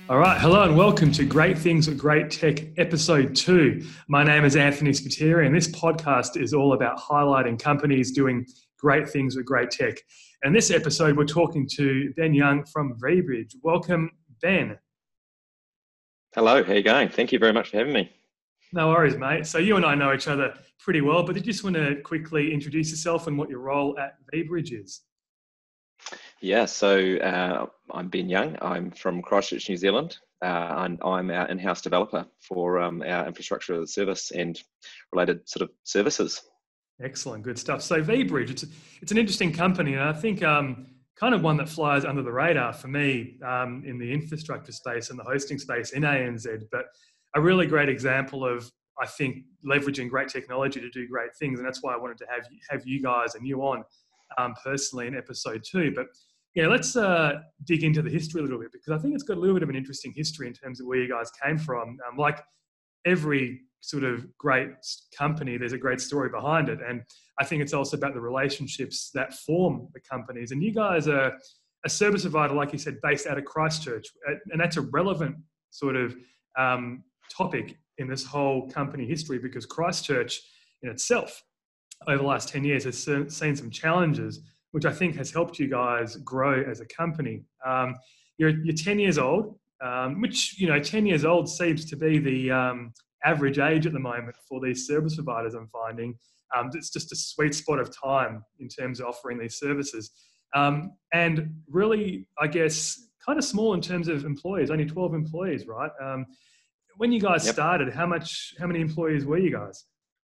All right, hello and welcome to Great Things with Great Tech, episode 2. My name is Anthony Spiteri, and this podcast is all about highlighting companies doing great things with great tech. And this episode, we're talking to Ben Young from VBridge. Welcome, Ben. Hello, how are you going? Thank you very much for having me. No worries, mate. So you and I know each other pretty well, but did you just want to quickly introduce yourself and what your role at VBridge is? Yeah, so I'm Ben Young. I'm from Christchurch, New Zealand, and I'm our in-house developer for our infrastructure as a service and related sort of services. Excellent, good stuff. So VBridge, it's an interesting company, and I think kind of one that flies under the radar for me in the infrastructure space and the hosting space in ANZ, but a really great example of, I think, leveraging great technology to do great things, and that's why I wanted to have you guys and you on personally in episode 2. But yeah, let's dig into the history a little bit, because I think it's got a little bit of an interesting history in terms of where you guys came from. Like every sort of great company, there's a great story behind it. And I think it's also about the relationships that form the companies. And you guys are a service provider, like you said, based out of Christchurch. And that's a relevant sort of topic in this whole company history, because Christchurch in itself over the last 10 years has seen some challenges, which I think has helped you guys grow as a company. You're 10 years old, which, 10 years old seems to be the average age at the moment for these service providers, I'm finding. It's just a sweet spot of time in terms of offering these services. And really, I guess, kind of small in terms of employees, only 12 employees, right? When you guys started, how many employees were you guys?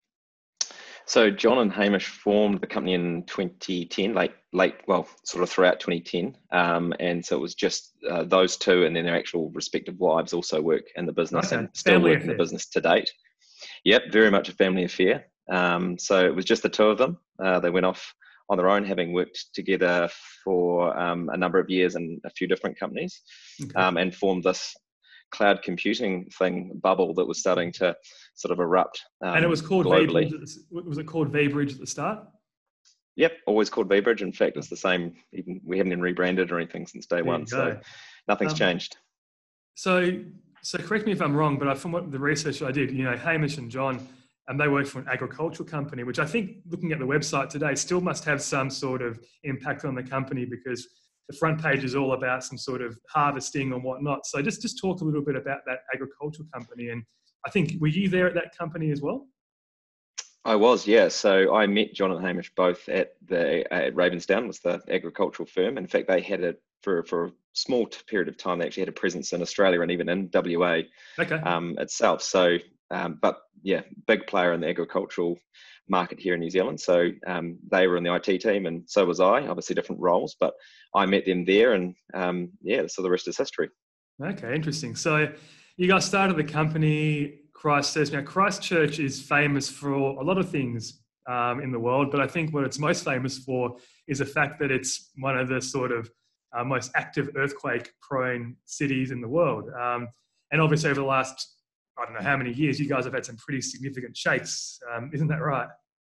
So John and Hamish formed the company in 2010, sort of throughout 2010. And so it was just those two, and then their actual respective wives also work in the business and still work in the business to date. Yep, very much a family affair. So it was just the two of them. They went off on their own, having worked together for a number of years in a few different companies, and formed this cloud computing bubble that was starting to sort of erupt. And it was called globally. Was it called VBridge at the start? Yep, always called VBridge. In fact, it's the same. Even we haven't even rebranded or anything since day one, so nothing's changed. So correct me if I'm wrong, but from what the research I did, Hamish and John, and they worked for an agricultural company, which I think, looking at the website today, still must have some sort of impact on the company, because the front page is all about some sort of harvesting and whatnot. So just talk a little bit about that agricultural company. And I think, were you there at that company as well? I was, yeah. So I met John and Hamish both at Ravensdown, was the agricultural firm. In fact, they had it for a small period of time. They actually had a presence in Australia and even in WA itself. So, but yeah, big player in the agricultural market here in New Zealand. So they were in the IT team, and so was I. Obviously different roles, but I met them there, and so the rest is history. Okay, interesting. So you guys started the company Christchurch. Now, Christchurch is famous for a lot of things in the world, but I think what it's most famous for is the fact that it's one of the sort of most active earthquake-prone cities in the world. And obviously over the last, I don't know how many years, you guys have had some pretty significant shakes. Isn't that right?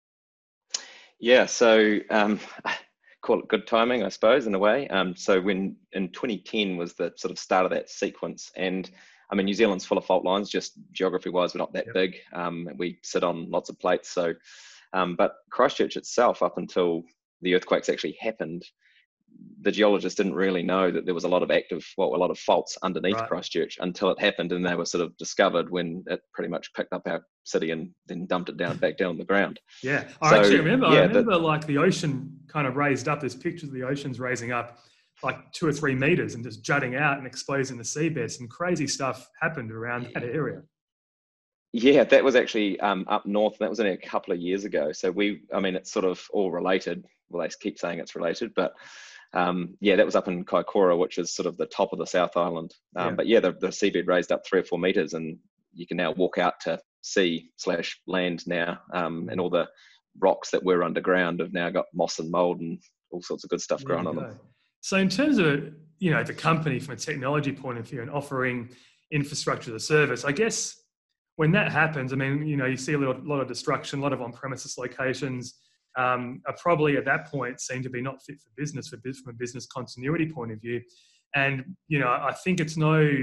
Yeah, so call it good timing, I suppose, in a way. So when in 2010 was the sort of start of that sequence, and I mean, New Zealand's full of fault lines, just geography-wise, we're not that big. We sit on lots of plates. So, but Christchurch itself, up until the earthquakes actually happened, the geologists didn't really know that there was a lot of faults underneath Christchurch until it happened, and they were sort of discovered when it pretty much picked up our city and then dumped it back down on the ground. Yeah, I remember like the ocean kind of raised up. There's pictures of the oceans raising up like 2 or 3 meters and just jutting out and exposing the seabed. Some crazy stuff happened around that area. Yeah, that was actually up north. That was only a couple of years ago. So it's sort of all related. Well, they keep saying it's related, but that was up in Kaikoura, which is sort of the top of the South Island. But yeah, the seabed raised up 3 or 4 meters, and you can now walk out to sea/land now, and all the rocks that were underground have now got moss and mold and all sorts of good stuff growing on them. So in terms of, the company from a technology point of view and offering infrastructure as a service, I guess when that happens, I mean, you see a lot of destruction, a lot of on-premises locations are probably at that point seen to be not fit for business from a business continuity point of view. And, I think it's no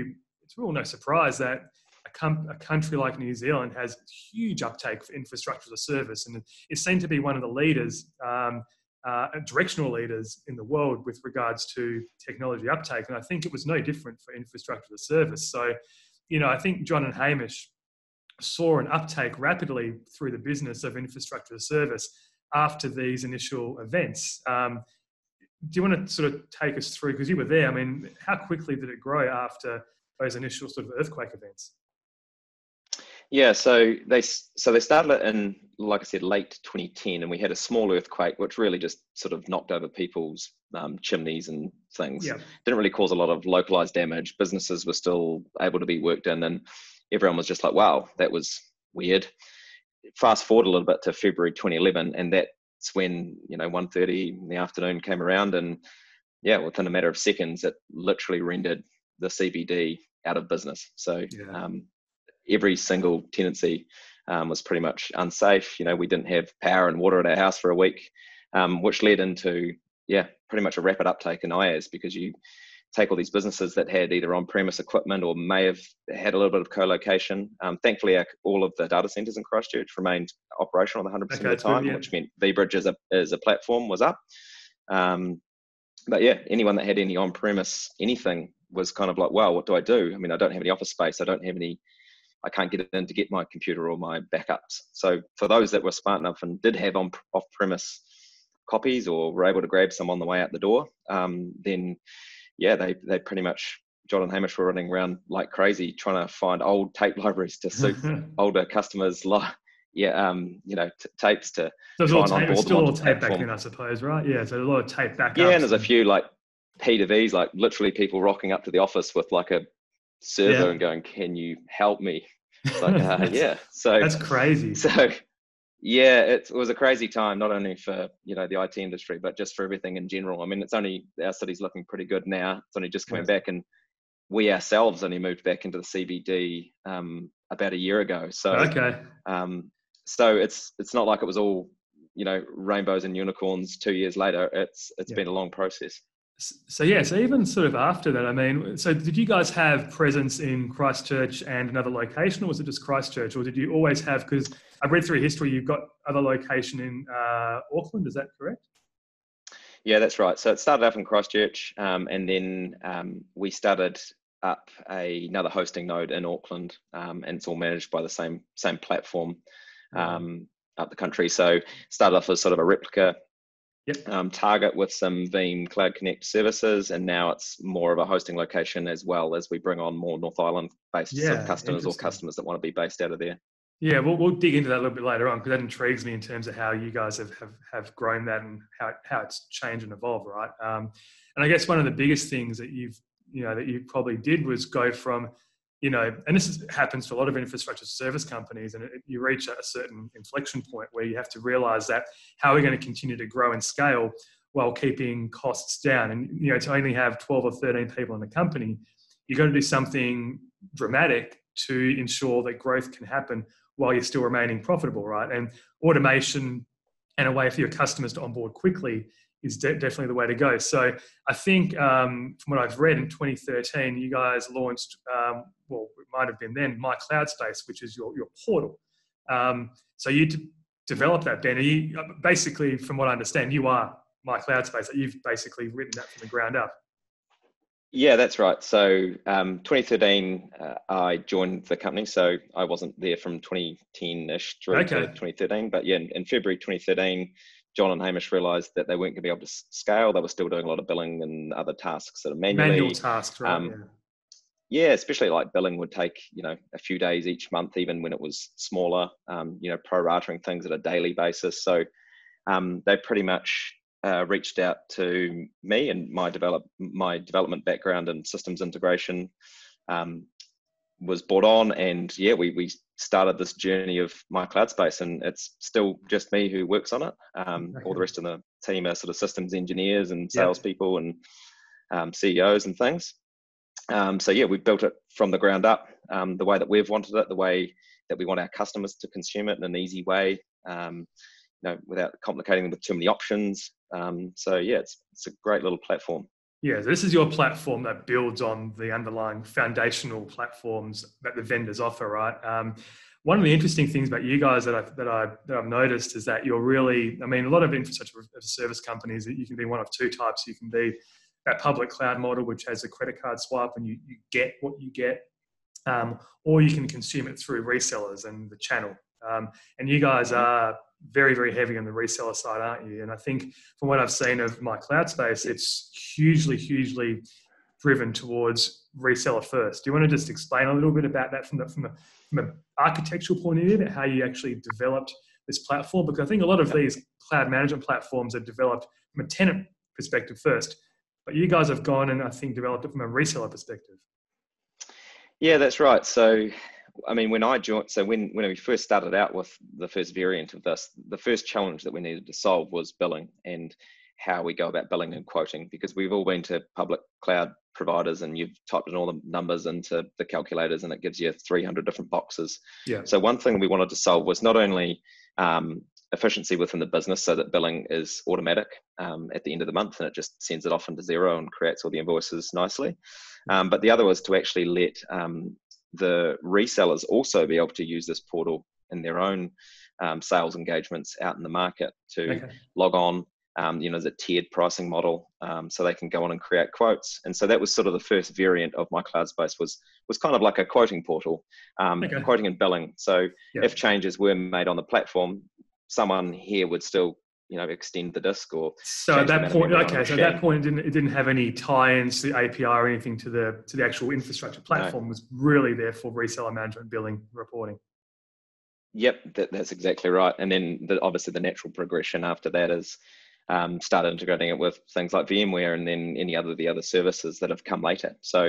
it's real no surprise that a country like New Zealand has huge uptake for infrastructure as a service, and it seemed to be one of the leaders, directional leaders in the world with regards to technology uptake. And I think it was no different for infrastructure as a service. So, I think John and Hamish saw an uptake rapidly through the business of infrastructure as a service after these initial events. Do you want to sort of take us through, because you were there, I mean, how quickly did it grow after those initial sort of earthquake events? Yeah, so they started it in, like I said, late 2010, and we had a small earthquake which really just sort of knocked over people's chimneys and things. Yeah. Didn't really cause a lot of localized damage. Businesses were still able to be worked in, and everyone was just like, wow, that was weird. Fast forward a little bit to February 2011, and that's when 1:30 in the afternoon came around, and yeah, within a matter of seconds, it literally rendered the CBD out of business. So Yeah. Every single tenancy was pretty much unsafe. We didn't have power and water at our house for a week, which led into pretty much a rapid uptake in IaaS, because you take all these businesses that had either on-premise equipment or may have had a little bit of co-location. Thankfully, all of the data centers in Christchurch remained operational 100% of the time, Good, yeah. which meant vBridge as a platform was up. But yeah, anyone that had any on-premise anything was kind of like, wow, what do I do? I mean, I don't have any office space. I can't get it in to get my computer or my backups. So for those that were smart enough and did have off-premise copies or were able to grab some on the way out the door, then yeah, they pretty much, John and Hamish were running around like crazy trying to find old tape libraries to suit older customers, tapes to So try and onboard them onto still all the tape back platform. then, I suppose, right? Yeah, so a lot of tape backups. Yeah, and there's a few like P2Vs, like literally people rocking up to the office with like a server and going, "Can you help me?" It's like, yeah. So that's crazy. So yeah, it was a crazy time, not only for the IT industry, but just for everything in general. I mean, our city's looking pretty good now. It's only just coming back, and we ourselves only moved back into the CBD about a year ago. So okay. So it's not like it was all rainbows and unicorns 2 years later. It's been a long process. So even sort of after that, I mean, so did you guys have presence in Christchurch and another location, or was it just Christchurch, or did you always have, because I've read through history, you've got other location in Auckland, is that correct? Yeah, that's right. So it started up in Christchurch, and then we started up another hosting node in Auckland, and it's all managed by the same platform up the country. So started off as sort of a replica target with some Veeam Cloud Connect services, and now it's more of a hosting location, as well as we bring on more North Island based sort of customers or customers that want to be based out of there. Yeah, we'll dig into that a little bit later on, because that intrigues me in terms of how you guys have grown that and how it's changed and evolved, right? And I guess one of the biggest things that you probably did was go from, and this happens to a lot of infrastructure service companies, and you reach a certain inflection point where you have to realize that how are we going to continue to grow and scale while keeping costs down? And, to only have 12 or 13 people in the company, you've got to do something dramatic to ensure that growth can happen while you're still remaining profitable, right? And automation and a way for your customers to onboard quickly is definitely the way to go. So I think from what I've read, in 2013, you guys launched, well, it might have been then, My Cloud Space, which is your portal. So you developed that, Ben. Basically, from what I understand, you are My Cloud Space. You've basically written that from the ground up. Yeah, that's right. So 2013, I joined the company. So I wasn't there from 2010-ish through to 2013. But yeah, in February 2013, John and Hamish realised that they weren't going to be able to scale. They were still doing a lot of billing and other tasks sort of manually. Manual tasks, right? Yeah, especially like billing would take, a few days each month, even when it was smaller, pro-ratering things at a daily basis. So they pretty much reached out to me, and my development background and systems integration was brought on, and yeah, we started this journey of My Cloud Space, and it's still just me who works on it. All the rest of the team are sort of systems engineers and salespeople and CEOs and things. So yeah, we built it from the ground up, the way that we've wanted it, the way that we want our customers to consume it in an easy way, without complicating them with too many options. So yeah, it's a great little platform. Yeah, so this is your platform that builds on the underlying foundational platforms that the vendors offer, right? One of the interesting things about you guys that I've noticed is that you're really, I mean, a lot of infrastructure as a service companies, you can be one of two types. You can be that public cloud model, which has a credit card swipe and you get what you get, or you can consume it through resellers and the channel. And you guys are very, very heavy on the reseller side, aren't you? And I think from what I've seen of my cloud space, it's hugely, hugely driven towards reseller first. Do you want to just explain a little bit about that from an architectural point of view, about how you actually developed this platform? Because I think a lot of these cloud management platforms are developed from a tenant perspective first, but you guys have gone and I think developed it from a reseller perspective. Yeah, that's right. So, I mean, when I joined, so when we first started out with the first variant of this, the first challenge that we needed to solve was billing and how we go about billing and quoting, because we've all been to public cloud providers and you've typed in all the numbers into the calculators and it gives you 300 different boxes. Yeah. So one thing we wanted to solve was not only efficiency within the business so that billing is automatic at the end of the month and it just sends it off into Xero and creates all the invoices nicely. But the other was to actually let the resellers also be able to use this portal in their own sales engagements out in the market to log on. There's a tiered pricing model, so they can go on and create quotes. And so that was sort of the first variant of my cloud space was kind of like a quoting portal, quoting and billing. So if changes were made on the platform, someone here would still extend the disk or so at that point it didn't have any tie-ins to the API or anything to the actual infrastructure platform. No. Was really there for reseller management, billing, reporting. Yep, that's exactly right. And then obviously the natural progression after that is started integrating it with things like VMware and then the other services that have come later. So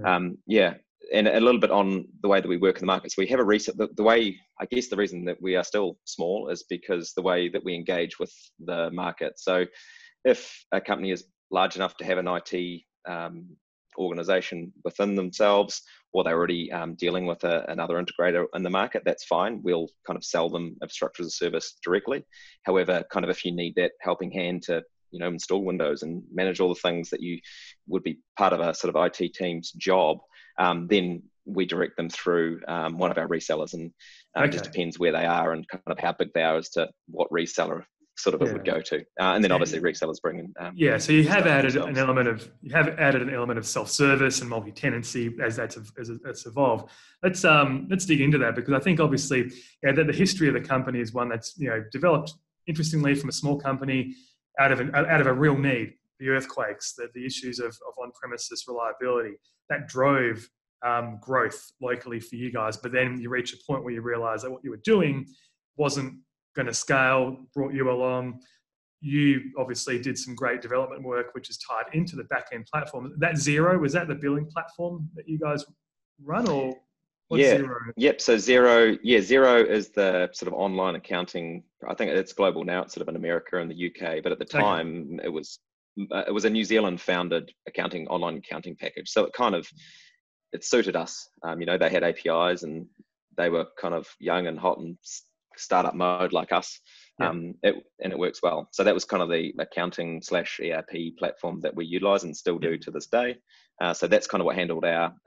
and a little bit on the way that we work in the market. So we have a the way, I guess the reason that we are still small is because the way that we engage with the market. So if a company is large enough to have an IT organization within themselves, or they're already dealing with another integrator in the market, that's fine. We'll kind of sell them infrastructure as a service directly. However, kind of if you need that helping hand to install Windows and manage all the things that you would be part of a sort of IT team's job, then we direct them through one of our resellers, and it just depends where they are and kind of how big they are as to what reseller sort of it would go to, and then obviously resellers bring in. So you have added an element of self-service and multi-tenancy as that's evolved. Let's dig into that, because I think obviously that the history of the company is one that's developed interestingly from a small company out of a real need. The earthquakes, the issues of on-premises reliability that drove growth locally for you guys. But then you reach a point where you realize that what you were doing wasn't going to scale, brought you along. You obviously did some great development work, which is tied into the back-end platform. That Xero, was that the billing platform that you guys run, or what's Xero? Yep. So Xero is the sort of online accounting. I think it's global now. It's sort of in America and the UK, but at the time it was a New Zealand founded online accounting package. So it suited us. They had APIs and they were kind of young and hot and startup mode like us. It works well. So that was kind of the accounting / ERP platform that we utilize and still do to this day. So that's kind of what handled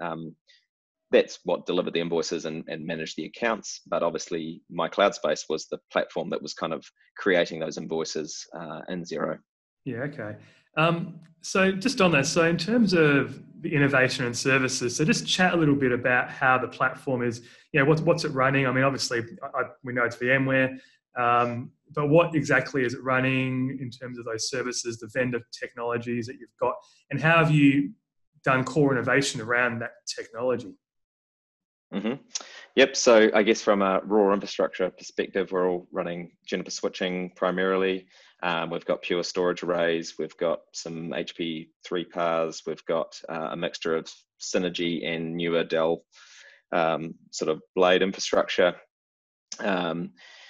that's what delivered the invoices and managed the accounts. But obviously my cloud space was the platform that was kind of creating those invoices in Xero. Yeah, okay. So just on that, so in terms of the innovation and services, so just chat a little bit about how the platform is, what's it running? I mean, obviously we know it's VMware, but what exactly is it running in terms of those services, the vendor technologies that you've got, and how have you done core innovation around that technology? Mm-hmm. Yep. So I guess from a raw infrastructure perspective, we're all running Juniper switching primarily. We've got Pure storage arrays. We've got some HP 3PARs. We've got a mixture of Synergy and newer Dell sort of blade infrastructure. And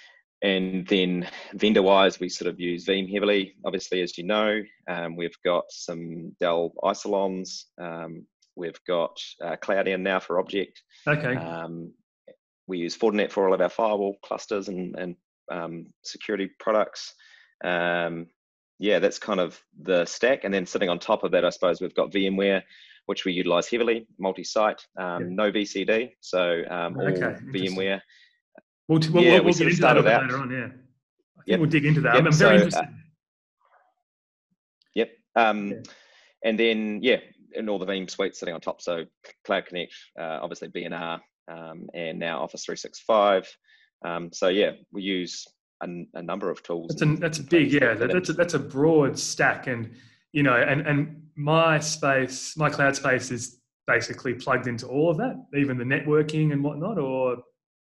then vendor-wise, we sort of use Veeam heavily, obviously, as you know. We've got some Dell Isilons. We've got CloudEn now for Object. Okay. We use Fortinet for all of our firewall clusters and security products. yeah, that's kind of the stack. And then sitting on top of that, I suppose we've got VMware, which we utilize heavily, multi-site, no VCD, so all Okay, interesting. VMware. Yeah, we We'll sort get of into that a started bit out. later on. Yeah, I think Yep, we'll dig into that. yep. I'm very So, interested. yep. Yeah. And then, yeah, and all the Veeam suites sitting on top. So Cloud Connect, obviously BNR, and now Office 365. So yeah, we use a number of tools. That's and big. things Yeah, that that's a broad stack, and and my space, my cloud space is basically plugged into all of that, even the networking and whatnot. Or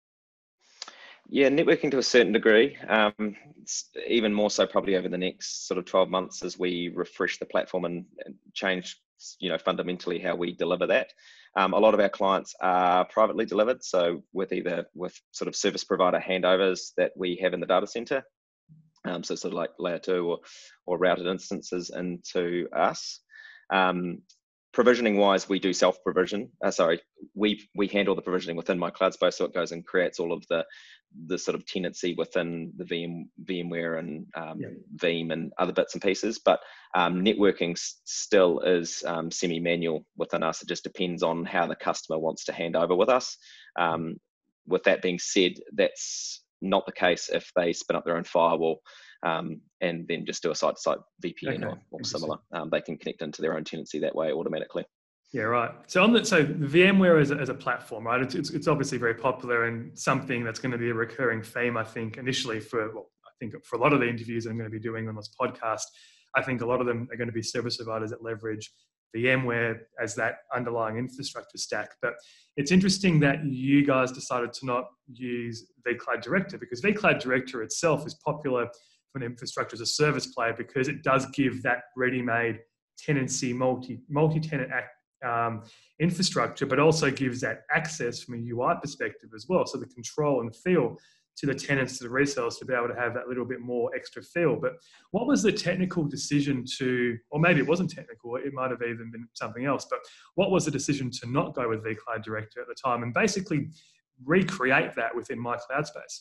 Yeah, networking to a certain degree, even more so probably over the next sort of 12 months as we refresh the platform and change, fundamentally how we deliver that. A lot of our clients are privately delivered, so with sort of service provider handovers that we have in the data center, so sort of like layer 2 or routed instances into us. Provisioning wise, we do self-provision. We handle the provisioning within my cloud space, so it goes and creates all of the sort of tenancy within the VMware and Veeam and other bits and pieces. But networking still is semi-manual within us. It just depends on how the customer wants to hand over with us. With that being said, that's not the case if they spin up their own firewall and then just do a site-to-site VPN or similar. They can connect into their own tenancy that way automatically. Yeah, right. So the VMware as a platform, right? It's obviously very popular and something that's going to be a recurring theme, I think, initially for a lot of the interviews I'm going to be doing on this podcast. I think a lot of them are going to be service providers that leverage VMware as that underlying infrastructure stack. But it's interesting that you guys decided to not use vCloud Director, because vCloud Director itself is popular for an infrastructure as a service player because it does give that ready-made tenancy, multi-tenant infrastructure, but also gives that access from a UI perspective as well. So the control and feel to the tenants, to the resellers, to be able to have that little bit more extra feel. But what was the technical decision or maybe it wasn't technical, it might have even been something else, but what was the decision to not go with vCloud Director at the time and basically recreate that within my cloud space?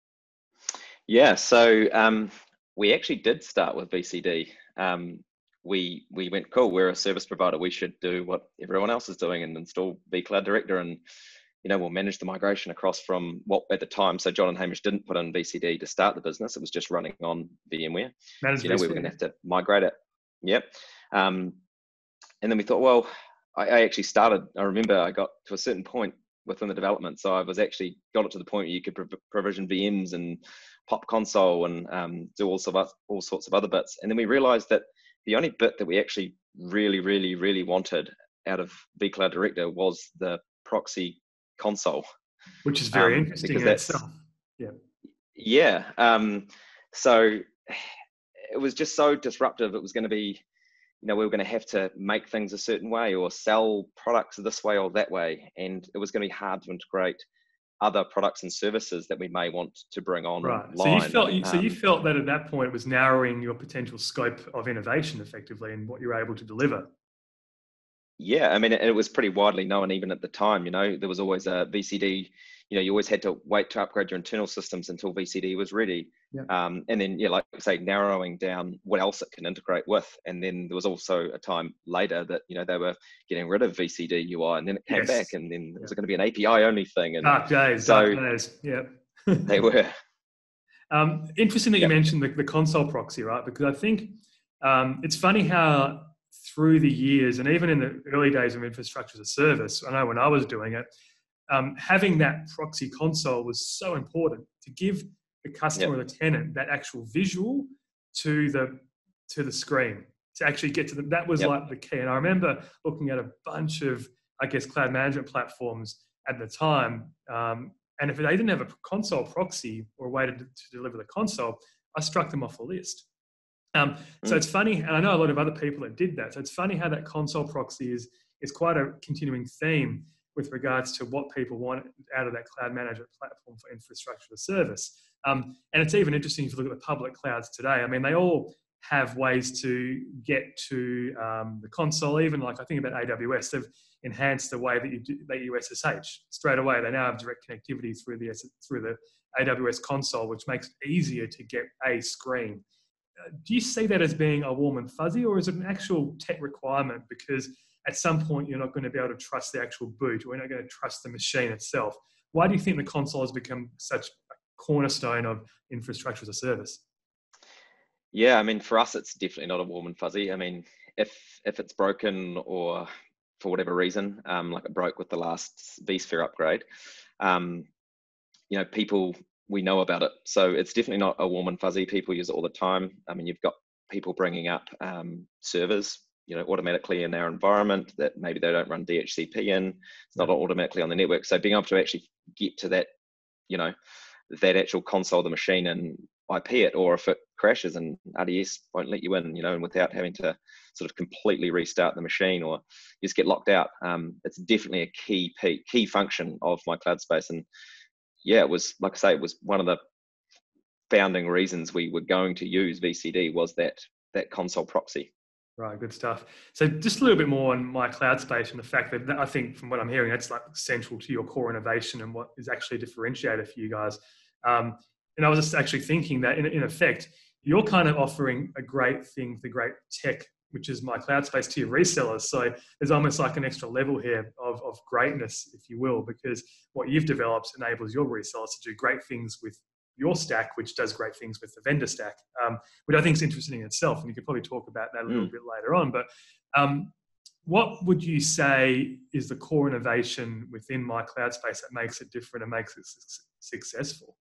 Yeah, so we actually did start with VCD. We went, cool, we're a service provider, we should do what everyone else is doing and install vCloud Director, and we'll manage the migration across from what at the time. So John and Hamish didn't put in VCD to start the business; it was just running on VMware. We were going to have to migrate it. Yep. And then we thought, well, I actually started. I remember I got to a certain point within the development, so I was actually got it to the point where you could provision VMs and pop console and do all sorts of other bits. And then we realized that the only bit that we actually really, really, really wanted out of vCloud Director was the proxy console, which is very interesting in itself. Yeah. So it was just so disruptive. It was going to be, we were going to have to make things a certain way or sell products this way or that way, and it was going to be hard to integrate other products and services that we may want to bring on. Right. So you felt that at that point it was narrowing your potential scope of innovation effectively and what you were able to deliver. Yeah, I mean, it was pretty widely known even at the time. There was always a VCD. You always had to wait to upgrade your internal systems until VCD was ready. Yeah. And then, like I say, narrowing down what else it can integrate with. And then there was also a time later that, they were getting rid of VCD UI, and then it came back, and then it was going to be an API only thing. And dark days. Yeah. They were. Interesting that you mentioned the console proxy, right? Because I think it's funny how through the years, and even in the early days of infrastructure as a service, I know when I was doing it, having that proxy console was so important to give the customer or the tenant that actual visual to the screen, to actually get to them. That was like the key. And I remember looking at a bunch of, cloud management platforms at the time. And if they didn't have a console proxy or a way to deliver the console, I struck them off the list. So it's funny, and I know a lot of other people that did that. So it's funny how that console proxy is quite a continuing theme with regards to what people want out of that cloud management platform for infrastructure as a service. And it's even interesting if you look at the public clouds today. I mean, they all have ways to get to the console. Even like I think about AWS, they've enhanced the way that you SSH straight away. They now have direct connectivity through the AWS console, which makes it easier to get a screen. do you see that as being a warm and fuzzy, or is it an actual tech requirement? Because at some point you're not going to be able to trust the actual boot, or you're not going to trust the machine itself. Why do you think the console has become such a cornerstone of infrastructure as a service? Yeah, I mean, for us, it's definitely not a warm and fuzzy. I mean, if it's broken or for whatever reason, like it broke with the last vSphere upgrade, um, people, we know about it. So it's definitely not a warm and fuzzy. People use it all the time. I mean, you've got people bringing up servers, automatically in their environment that maybe they don't run DHCP in. It's not automatically on the network. So being able to actually get to that, that actual console of the machine and IP it, or if it crashes and RDS won't let you in, and without having to sort of completely restart the machine or just get locked out. It's definitely a key function of my cloud space. And yeah, it was, like I say, it was one of the founding reasons we were going to use VCD was that console proxy. Right, good stuff. So just a little bit more on my cloud space and the fact that I think from what I'm hearing, that's like central to your core innovation and what is actually a differentiator for you guys. And I was just actually thinking that in effect, you're kind of offering a great thing, the great tech, which is my cloud space, to your resellers. So there's almost like an extra level here of greatness, if you will, because what you've developed enables your resellers to do great things with your stack, which does great things with the vendor stack, which I think is interesting in itself. And you could probably talk about that a little bit later on. But what would you say is the core innovation within my cloud space that makes it different and makes it successful?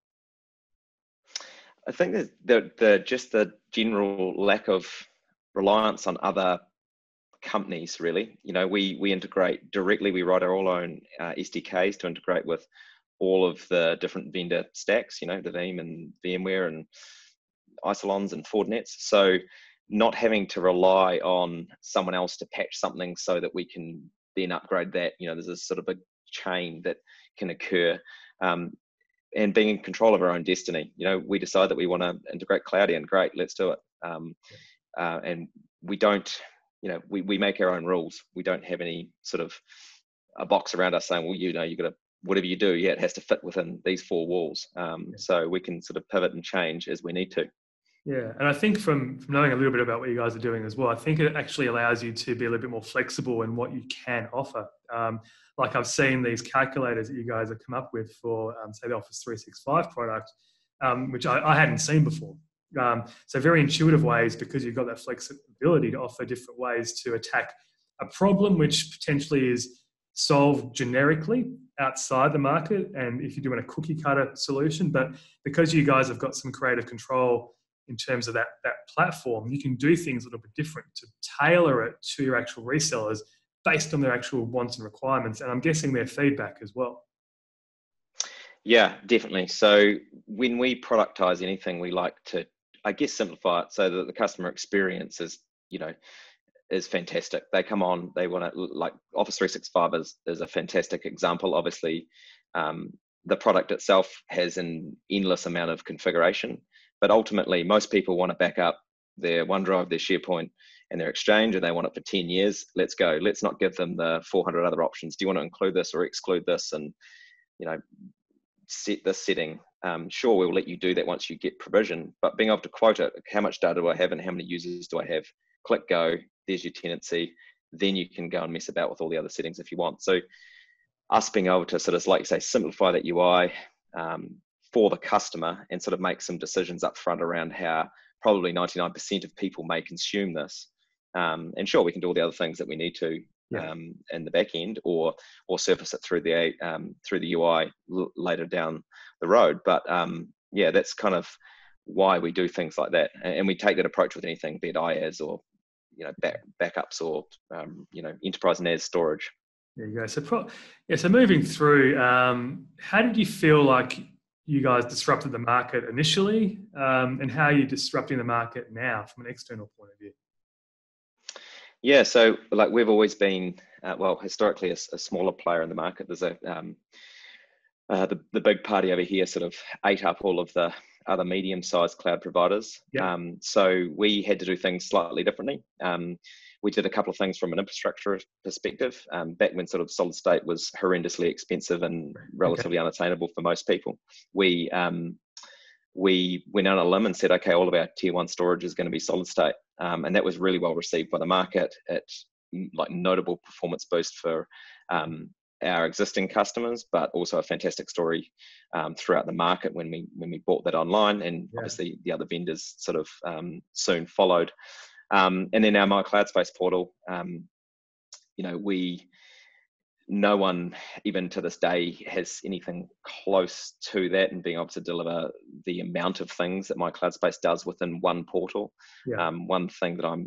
I think that just the general lack of reliance on other companies, really. We integrate directly. We write our all own SDKs to integrate with all of the different vendor stacks, the Veeam and VMware and Isilons and Fortinets. So not having to rely on someone else to patch something so that we can then upgrade that, there's a sort of a chain that can occur. And being in control of our own destiny. We decide that we want to integrate Cloudian, great, let's do it. And we don't, we make our own rules. We don't have any sort of a box around us saying, well, you got to, whatever you do, it has to fit within these four walls. So we can sort of pivot and change as we need to. Yeah, and I think from knowing a little bit about what you guys are doing as well, I think it actually allows you to be a little bit more flexible in what you can offer. Like I've seen these calculators that you guys have come up with for, say, the Office 365 product, which I hadn't seen before. So very intuitive ways, because you've got that flexibility to offer different ways to attack a problem which potentially is solved generically outside the market, and if you're doing a cookie cutter solution. But because you guys have got some creative control in terms of that platform, you can do things a little bit different to tailor it to your actual resellers based on their actual wants and requirements, and I'm guessing their feedback as well. Yeah, definitely. So when we productize anything, we like to, I guess, simplify it so that the customer experience is, is fantastic. They come on, they want to, like Office 365 is a fantastic example. Obviously, the product itself has an endless amount of configuration, but ultimately most people want to back up their OneDrive, their SharePoint, and their Exchange, and they want it for 10 years. Let's go. Let's not give them the 400 other options. Do you want to include this or exclude this? And, set this setting. Sure, we'll let you do that once you get provision, but being able to quote it, how much data do I have and how many users do I have? Click go, there's your tenancy. Then you can go and mess about with all the other settings if you want. So us being able to sort of, like you say, simplify that UI for the customer and sort of make some decisions up front around how probably 99% of people may consume this. And sure, we can do all the other things that we need to in the back end, or surface it through the UI later down the road. But that's kind of why we do things like that, and we take that approach with anything, be it IaaS or backups or enterprise NAS storage. There you go. So moving through, how did you feel like you guys disrupted the market initially, and how are you disrupting the market now from an external point of view? Yeah, so like we've always been, historically a smaller player in the market. There's the big party over here sort of ate up all of the other medium-sized cloud providers. Yeah. So we had to do things slightly differently. We did a couple of things from an infrastructure perspective, back when sort of solid state was horrendously expensive and relatively unattainable for most people. We we went out on a limb and said, okay, all of our tier one storage is going to be solid state. And that was really well received by the market. It like notable performance boost for our existing customers, but also a fantastic story throughout the market when we bought that online, and obviously the other vendors sort of soon followed. And then our My Cloud Space portal, no one even to this day has anything close to that, and being able to deliver the amount of things that My Cloud Space does within one portal. One thing that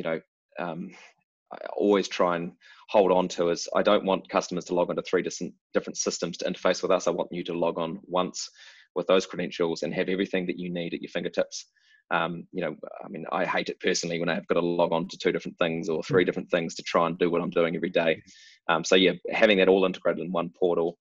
I always try and hold on to is I don't want customers to log onto 3 different systems to interface with us. I want you to log on once with those credentials and have everything that you need at your fingertips. I hate it personally when I've got to log on to 2 different things or 3 different things to try and do what I'm doing every day. Having that all integrated in one portal.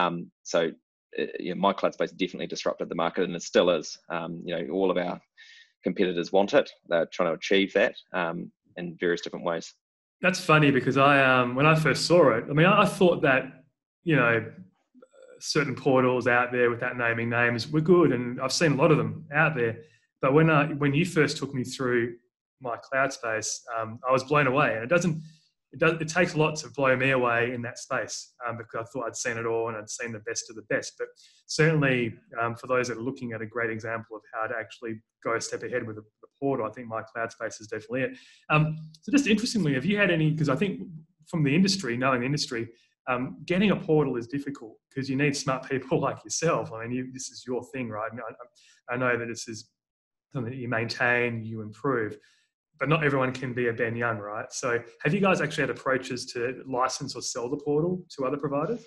My Cloud Space definitely disrupted the market, and it still is. All of our competitors want it. They're trying to achieve that in various different ways. That's funny because when I first saw it, I thought that, certain portals out there without naming names were good, and I've seen a lot of them out there. But when you first took me through My Cloud Space, I was blown away. And it takes a lot to blow me away in that space, because I thought I'd seen it all and I'd seen the best of the best. But certainly for those that are looking at a great example of how to actually go a step ahead with the portal, I think My Cloud Space is definitely it. So just interestingly, have you had any, because I think from the industry, knowing the industry, getting a portal is difficult because you need smart people like yourself. This is your thing, right? I know that this is something that you maintain, you improve, but not everyone can be a Ben Young, right? So have you guys actually had approaches to license or sell the portal to other providers?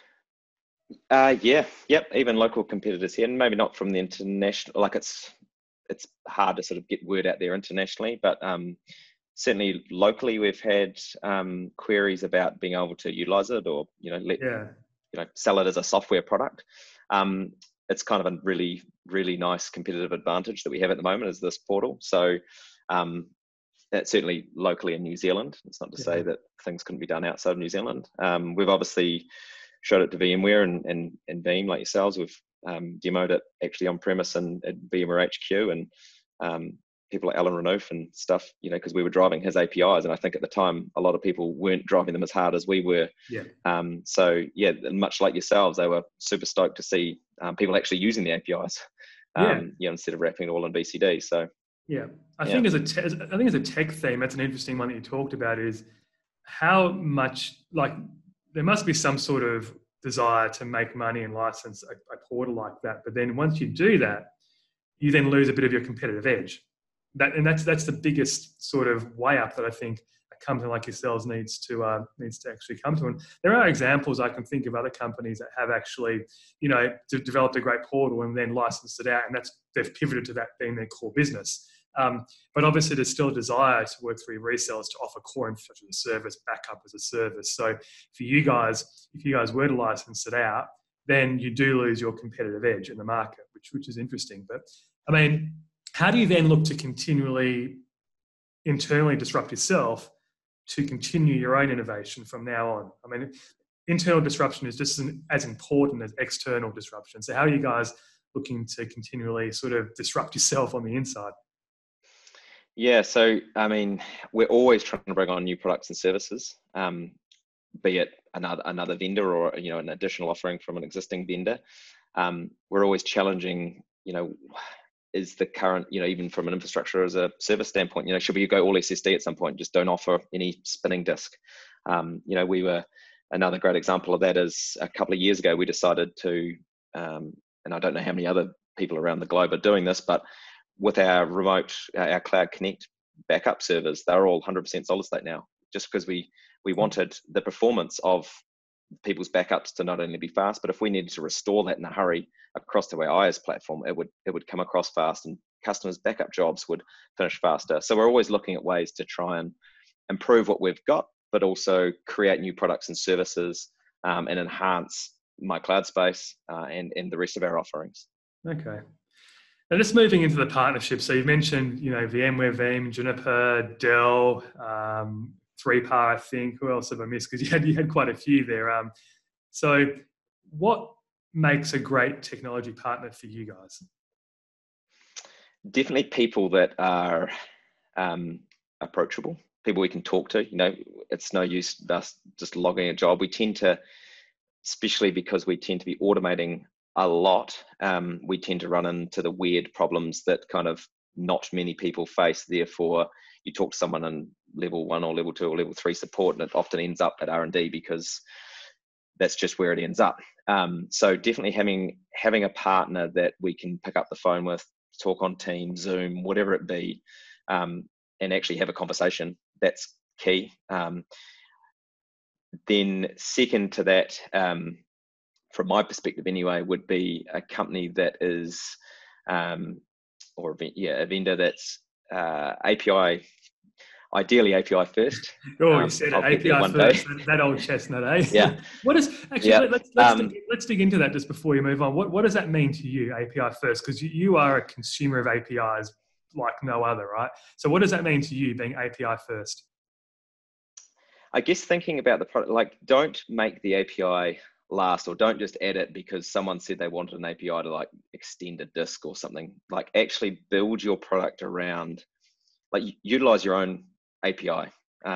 Even local competitors here, and maybe not from the international, it's hard to sort of get word out there internationally, but certainly locally we've had queries about being able to utilize it or, sell it as a software product. It's kind of a really, really nice competitive advantage that we have at the moment is this portal. So that's certainly locally in New Zealand. It's not to say that things couldn't be done outside of New Zealand. We've obviously showed it to VMware and Veeam, like yourselves. We've demoed it actually on premise and at VMware HQ, and people like Alan Renouf and stuff, because we were driving his APIs. And I think at the time, a lot of people weren't driving them as hard as we were. Much like yourselves, they were super stoked to see people actually using the APIs, instead of wrapping it all in BCD. So, I think as a tech theme, that's an interesting one that you talked about, is how much, there must be some sort of desire to make money and license a portal like that. But then once you do that, you then lose a bit of your competitive edge. That's the biggest sort of way up that I think a company like yourselves needs to actually come to. And there are examples I can think of other companies that have actually, developed a great portal and then licensed it out, and they've pivoted to that being their core business. But obviously there's still a desire to work through resellers to offer core infrastructure as a service, backup as a service. So for you guys, if you guys were to license it out, then you do lose your competitive edge in the market, which is interesting. But how do you then look to continually internally disrupt yourself to continue your own innovation from now on? Internal disruption is just as important as external disruption. So how are you guys looking to continually sort of disrupt yourself on the inside? So, we're always trying to bring on new products and services, be it another vendor or, an additional offering from an existing vendor. We're always challenging, is the current, even from an infrastructure as a service standpoint, should we go all SSD at some point? Just don't offer any spinning disk. We were, another great example of that is a couple of years ago, we decided to, and I don't know how many other people around the globe are doing this, but with our our Cloud Connect backup servers, they're all 100% solid state now, just because we wanted the performance of people's backups to not only be fast, but if we needed to restore that in a hurry across to our IaaS platform, it would come across fast and customers' backup jobs would finish faster. So we're always looking at ways to try and improve what we've got, but also create new products and services and enhance My Cloud Space and the rest of our offerings. Okay. Now, just moving into the partnership. So you mentioned, VMware, Veeam, Juniper, Dell, 3PAR, I think. Who else have I missed? Because you had quite a few there. So what makes a great technology partner for you guys? Definitely people that are approachable, people we can talk to. It's no use us just logging a job. We tend to, especially because we tend to be automating a lot, we tend to run into the weird problems that kind of not many people face. Therefore, you talk to someone in level 1 or level 2 or level 3 support, and it often ends up at R&D because that's just where it ends up. So definitely having a partner that we can pick up the phone with, talk on Teams, Zoom, whatever it be, and actually have a conversation, that's key. Then second to that, from my perspective anyway, would be a company that is, a vendor that's API, ideally API first. Oh, you said it, API first, that old chestnut, eh? Yeah. What is, actually, yeah. let's dig into that just before you move on. What does that mean to you, API first? Because you are a consumer of APIs like no other, right? So what does that mean to you, being API first? I guess thinking about the product, like, don't make the API last, or don't just add it because someone said they wanted an API to like extend a disk or something. Like, actually build your product around, like, utilize your own API.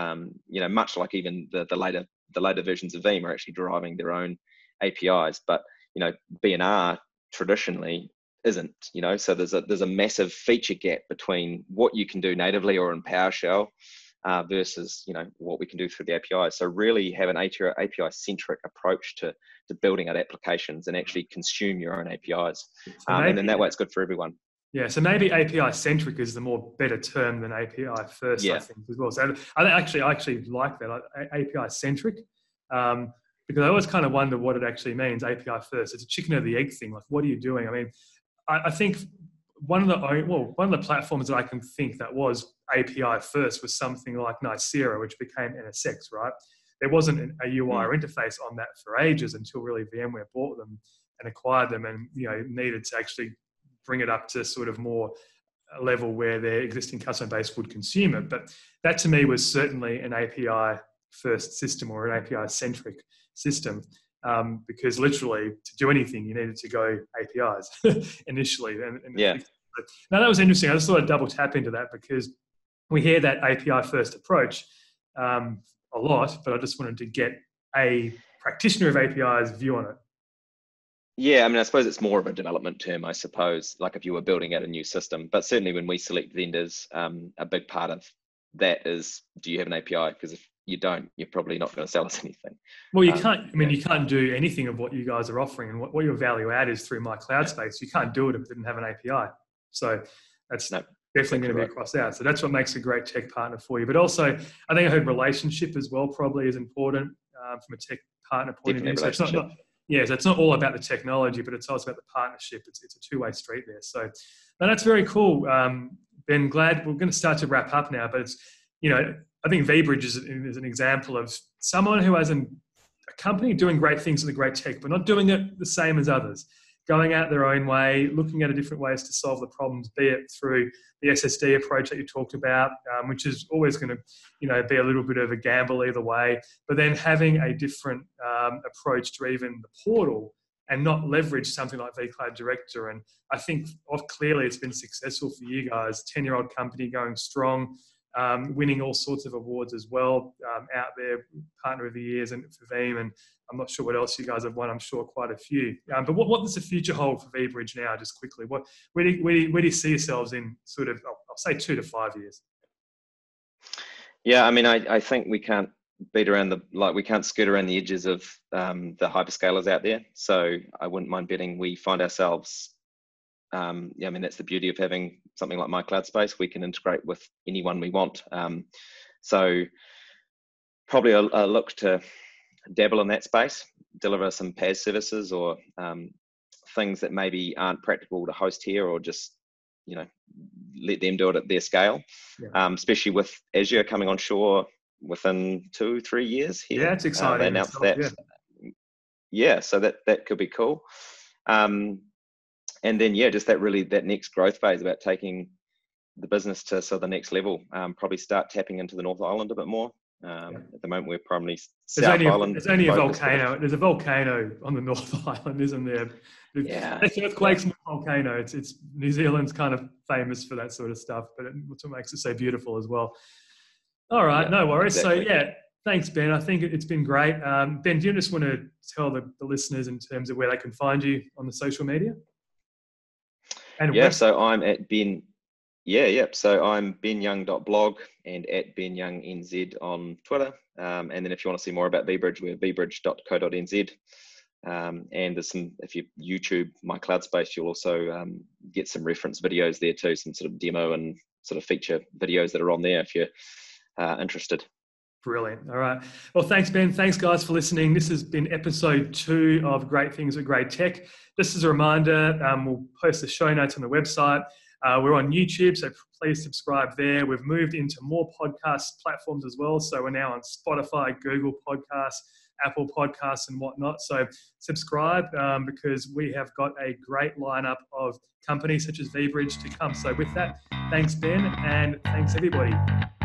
Much like even the later versions of Veeam are actually deriving their own APIs, but B&R traditionally isn't. So there's a massive feature gap between what you can do natively or in PowerShell versus what we can do through the API. So really have an API centric approach to building out applications and actually consume your own APIs, and then that way it's good for everyone. Yeah, so maybe API centric is the more better term than API first, I think, as well. So I actually like that, API centric, because I always kind of wonder what it actually means, API first. It's a chicken or the egg thing. Like, what are you doing? I mean, I think one of the platforms that I can think that was API first was something like Nicira, which became NSX, right? There wasn't a UI or interface on that for ages until really VMware bought them and acquired them, and needed to actually bring it up to sort of more a level where their existing customer base would consume it. But that to me was certainly an API first system, or an API centric system, because literally to do anything you needed to go APIs initially. Now that was interesting. I just thought I'd double tap into that because we hear that API first approach a lot, but I just wanted to get a practitioner of API's view on it. Yeah, I mean, I suppose it's more of a development term, I suppose, like if you were building out a new system. But certainly when we select vendors, a big part of that is, do you have an API? Because if you don't, you're probably not going to sell us anything. Well, you can't, you can't do anything of what you guys are offering, and what your value add is through My Cloud Space. You can't do it if it didn't have an API. So that's definitely going to be crossed out. So that's what makes a great tech partner for you. But also, I think I heard relationship as well probably is important from a tech partner point of view. So it's not all about the technology, but it's also about the partnership. It's a two-way street there. So that's very cool. Ben, glad we're going to start to wrap up now, but it's, I think VBridge is an example of someone who has a company doing great things with the great tech, but not doing it the same as others, going out their own way, looking at different ways to solve the problems, be it through the SSD approach that you talked about, which is always going to, be a little bit of a gamble either way, but then having a different approach to even the portal and not leverage something like vCloud Director. And I think clearly it's been successful for you guys, 10-year-old company going strong, winning all sorts of awards as well out there, Partner of the Years and for Veeam, and I'm not sure what else you guys have won. I'm sure quite a few. But what does the future hold for VBridge now? Just quickly, where do you see yourselves in sort of, I'll say 2 to 5 years? Yeah, I mean, I think we can't we can't skirt around the edges of the hyperscalers out there. So I wouldn't mind betting we find ourselves. I mean, that's the beauty of having something like My Cloud Space. We can integrate with anyone we want. So probably a look to dabble in that space, deliver some PaaS services or things that maybe aren't practical to host here, or just let them do it at their scale. Especially with Azure coming on shore within 2-3 years here. Yeah, it's exciting. They announced that. Yeah, so that could be cool. And then, just that next growth phase about taking the business to the next level. Probably start tapping into the North Island a bit more. At the moment, we're primarily South Island. There's only a volcano. There's a volcano on the North Island, isn't there? Yeah. It's earthquakes and volcano. It's New Zealand's kind of famous for that sort of stuff, but it's what makes it so beautiful as well. All right, no worries. Exactly. So yeah, thanks, Ben. I think it's been great. Ben, do you just want to tell the listeners in terms of where they can find you on the social media? And yeah, so I'm at Ben. So I'm benyoung.blog and at benyoungnz on Twitter. And then if you want to see more about vBridge, we're vbridge.co.nz. And there's some, if you YouTube My Cloud Space, you'll also get some reference videos there too, some sort of demo and sort of feature videos that are on there if you're interested. Brilliant. All right. Well, thanks, Ben. Thanks, guys, for listening. This has been episode 2 of Great Things with Great Tech. Just as a reminder, we'll post the show notes on the website. We're on YouTube, so please subscribe there. We've moved into more podcast platforms as well. So we're now on Spotify, Google Podcasts, Apple Podcasts, and whatnot. So subscribe because we have got a great lineup of companies such as vBridge to come. So with that, thanks, Ben, and thanks, everybody.